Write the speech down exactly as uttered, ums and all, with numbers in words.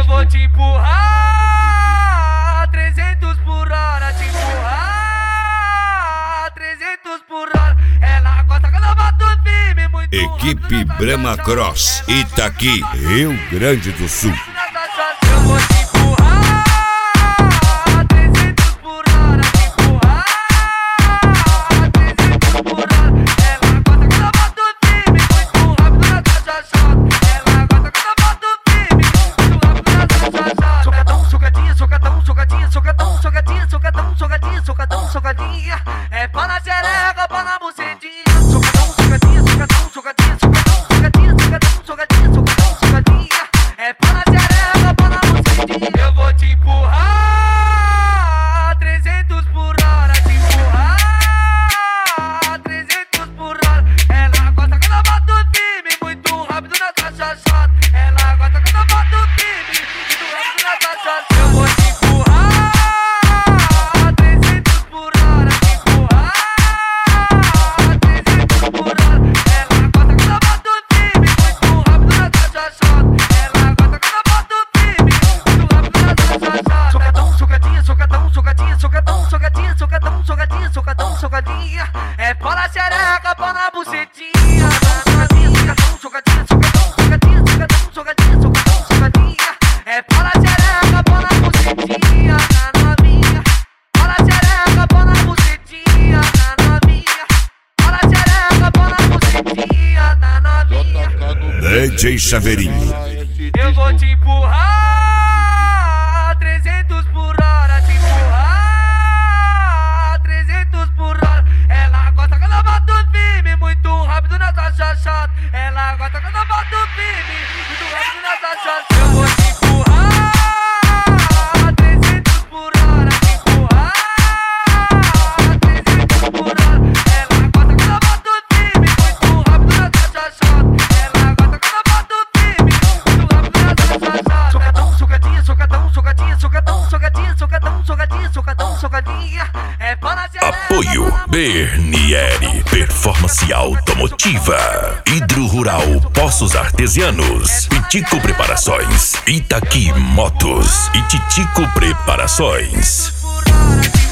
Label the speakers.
Speaker 1: Eu vou te empurrar trezentos por hora, te empurrar trezentos por hora. Ela gosta quando eu bato firme, muito
Speaker 2: Equipe Brahma Cross, Itaqui, Rio Grande do Sul.
Speaker 1: Eu vou te empurrar trezentos por hora, te empurrar trezentos por hora. Ela gosta quando eu bato firme, muito rápido na caixa chata. Ela gosta quando eu bato firme, muito rápido na caixa chata. Socadão, socadinha, socadão, socadinha, socadão, socadinha, socadão, socadinha, socadão, socadinha. É pá na xereca, pá na bucetinha. Socadão, socadinha, socadão, socadinha, socadão, socadinha, socadão, socadinha, socadão, socadinha. É pá na xereca, pá na bucetinha. Eu vou te empurrar trezentos por hora, te empurrar trezentos por hora. Ela gosta quando eu bato firme, muito rápido na caixa chata. Ela gosta quando eu bato firme, muito rápido na caixa chata. Eu vou te empurrar trezentos por hora, te empurrar trezentos por hora. Ela gosta quando eu bato firme, muito rápido na caixa chata. Ela gosta quando eu bato firme, muito rápido na caixa chata. Socadão, socadinha, socadão, socadinha, socadão, socadinha, socadão, socadinha, socadão, socadinha. É pá na xereca, pá na bucetinha. Socadinha, socadão, socadinha, socadão, socadinha, socadão, socadinha, socadão, socadinha. É pá na xereca, pá na bucetinha, na novinha. Pá na xereca, pá na bucetinha, na novinha. Pá na xereca, pá na bucetinha, na novinha.
Speaker 2: D J Chaveirinho.
Speaker 1: Eu vou te empurrar trezentos por hora, te empurrar trezentos por hora. Ela gosta quando eu bato firme, muito rápido nessa chachata. Ela gosta quando eu bato firme, muito rápido nessa chachata. Eu vou te empurrar trezentos por hora, te empurrar trezentos por hora. Ela gosta quando eu bato firme, muito rápido nessa chachata. Ela gosta quando eu bato firme, muito rápido nessa chachata. Socadão, socadinha, socadão, socadinha, socadão, socadinha, socadão, socadinha, socadão, socadinha. É pá na xereca.
Speaker 3: Apoio Bernieri, Performance Automotiva, Hidro Rural, Poços Artesianos, Titico Preparações, Itaqui Motos e Titico Preparações.